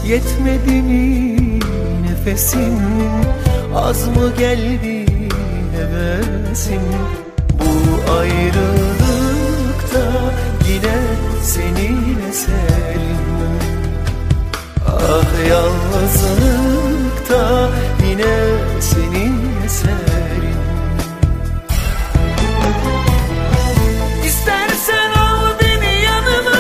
Yetmedi mi nefesim, az mı geldi hevesim? Bu ayrılıkta yine senin eserin. Ah yalnızlıkta yine senin eserin. İstersen al beni yanına,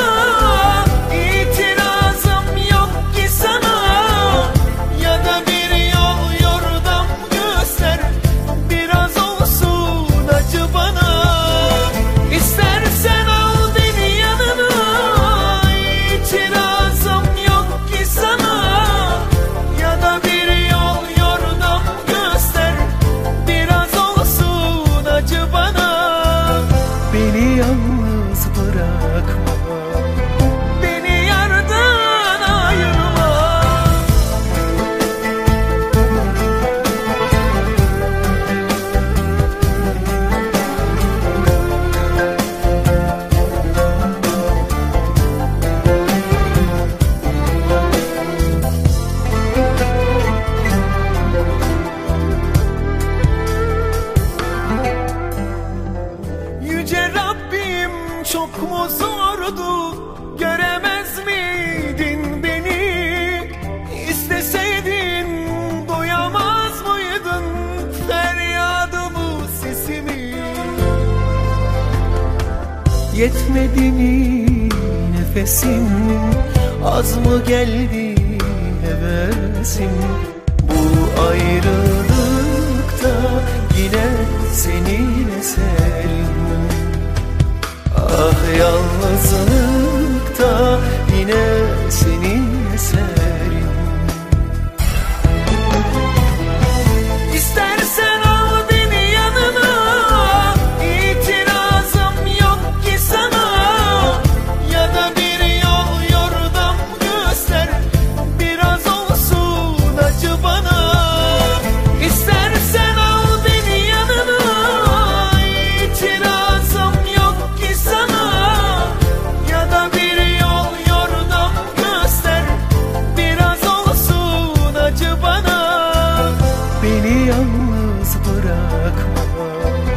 itirazım yok ki sana. Ya da bir yol yordam göster, biraz olsun acı bana. İstersen al beni yanına, itirazım yok ki sana. Ya da bir yol yordam göster, biraz olsun acı bana. Beni yalnız bırakma, beni yardan ayırma. Yüce Rabbim, çok mu zordu, göremez miydin beni? İsteseydin duyamaz mıydın feryadımı, sesimi? Yetmedi mi nefesim, az mı geldi hevesim? Bu ayrılıkta yine senin eserin. Ah yalnızlıkta yine senin eserin. İstersen al beni yanına, itirazım yok ki sana. Ya da bir yol yordam göster, biraz olsun acı bana. İstersen al beni yanına, itirazım yok ki sana. Ya da bir yol yordam göster, biraz olsun acı bana. Beni yalnız bırakma,